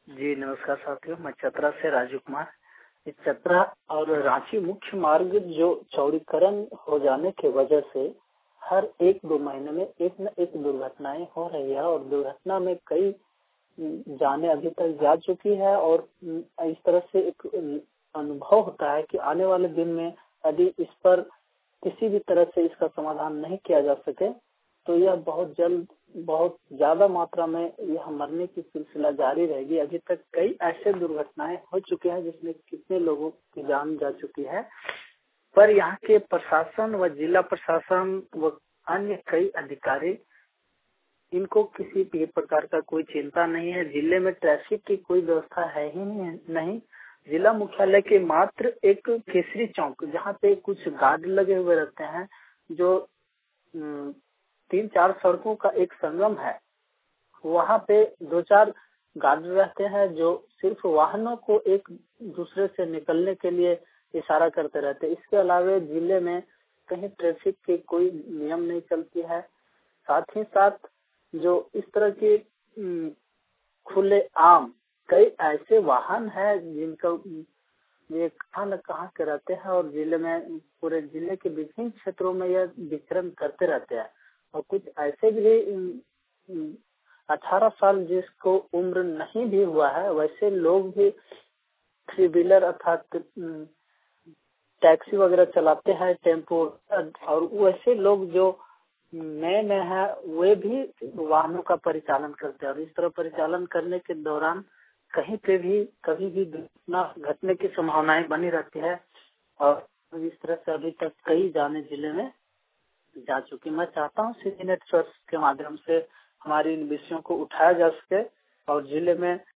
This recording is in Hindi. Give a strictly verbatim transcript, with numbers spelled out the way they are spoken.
जी नमस्कार साथियों, मैं चतरा से राजू कुमार। इस चतरा और रांची मुख्य मार्ग जो चौड़ीकरण हो जाने की वजह से हर एक दो महीने में एक न एक दुर्घटनाएं हो रही है और दुर्घटना में कई जाने अभी तक जा चुकी है। और इस तरह से एक अनुभव होता है कि आने वाले दिन में यदि इस पर किसी भी तरह से इसका समाधान नहीं किया जा सके तो यह बहुत जल्द बहुत ज्यादा मात्रा में यह मरने की सिलसिला जारी रहेगी। अभी तक कई ऐसे दुर्घटनाएं हो चुके हैं जिसमें कितने लोगों की जान जा चुकी है, पर यहाँ के प्रशासन व जिला प्रशासन व अन्य कई अधिकारी इनको किसी भी प्रकार का कोई चिंता नहीं है। जिले में ट्रैफिक की कोई व्यवस्था है ही नहीं। जिला मुख्यालय के मात्र एक केसरी चौक जहाँ पे कुछ गार्ड लगे हुए रहते हैं, जो तीन चार सड़कों का एक संगम है, वहाँ पे दो चार गार्ड रहते हैं जो सिर्फ वाहनों को एक दूसरे से निकलने के लिए इशारा करते रहते हैं। इसके अलावा जिले में कहीं ट्रैफिक की कोई नियम नहीं चलती है। साथ ही साथ जो इस तरह के खुले आम कई ऐसे वाहन हैं जिनका ये कहाँ न कहाँ के रहते हैं और जिले में पूरे जिले के विभिन्न क्षेत्रों में यह विचरण करते रहते हैं। और कुछ ऐसे भी अठारह साल जिसको उम्र नहीं भी हुआ है वैसे लोग भी थ्री व्हीलर अर्थात टैक्सी वगैरह चलाते हैं, टेम्पो, और वैसे लोग जो नए नए हैं वे भी वाहनों का परिचालन करते हैं। और इस तरह परिचालन करने के दौरान कहीं पे भी कभी भी दुर्घटना घटने की संभावनाएं बनी रहती है और इस तरह से अभी तक कई जाने जिले में जा चुकी। मैं चाहता हूँ सीधी नेट के माध्यम से हमारी इन विषयों को उठाया जा सके और जिले में